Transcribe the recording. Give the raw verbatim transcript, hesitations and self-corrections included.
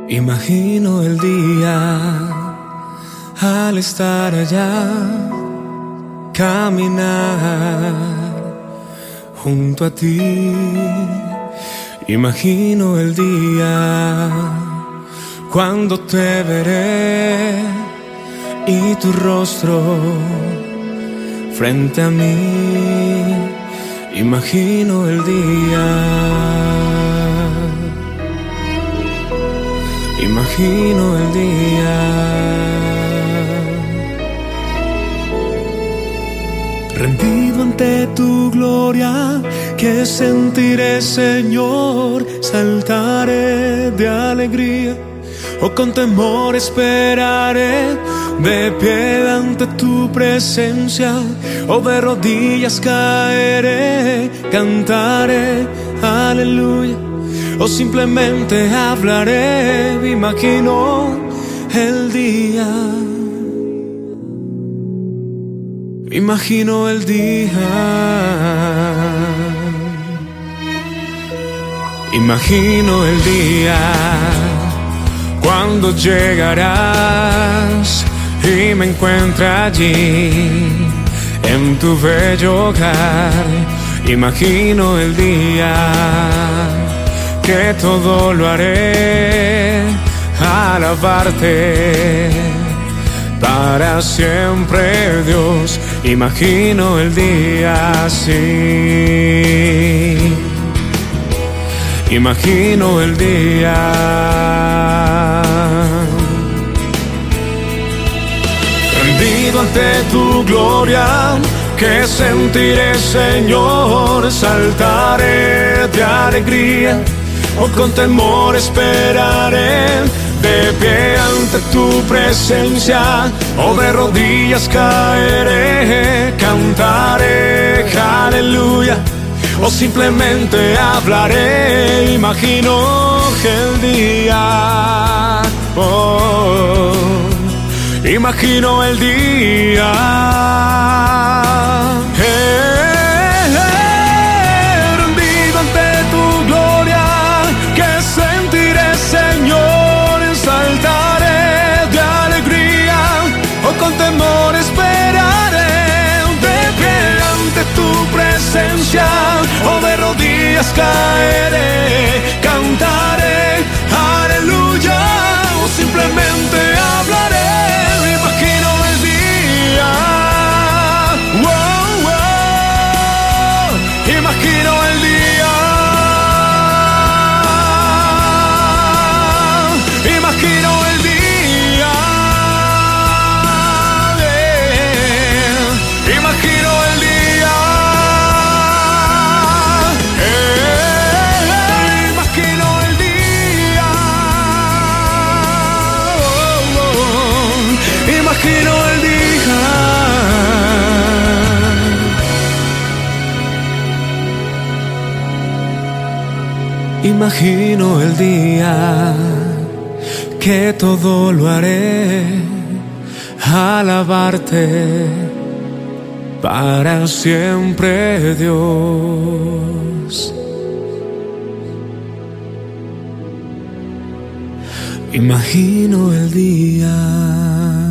Imagino el día al estar allá, caminar junto a ti. Imagino el día cuando te veré y tu rostro frente a mí. Imagino el día, imagino el día. Rendido ante tu gloria, ¿qué sentiré, Señor? Saltaré de alegría, o con temor esperaré, de pie ante tu presencia, o de rodillas caeré, cantaré, aleluya, o simplemente hablaré. Me imagino el día, me imagino el día, imagino el día cuando llegarás y me encuentre allí en tu bello hogar. Imagino el día que todo lo haré, alabarte para siempre, Dios. Imagino el día así, imagino el día, rendido ante tu gloria, ¿qué sentiré, Señor? Saltaré de alegría, o con temor esperaré, de pie ante tu presencia, o de rodillas caeré, cantaré, aleluya, o simplemente hablaré. Imagino el día, oh, imagino el día, eh, eh, rendido ante tu gloria, ¿qué sentiré, Señor? Saltaré de alegría, o con temor esperaré, de pie ante tu presencia, o de rodillas caeré, cantaré, aleluya, o simplemente hablaré. Me imagino el día, wow, wow, imagino el día, imagino el día, eh, imagino el día, eh, imagino el día, oh, oh, imagino el día, imagino el día que todo lo haré, alabarte para siempre, Dios. Imagino el día.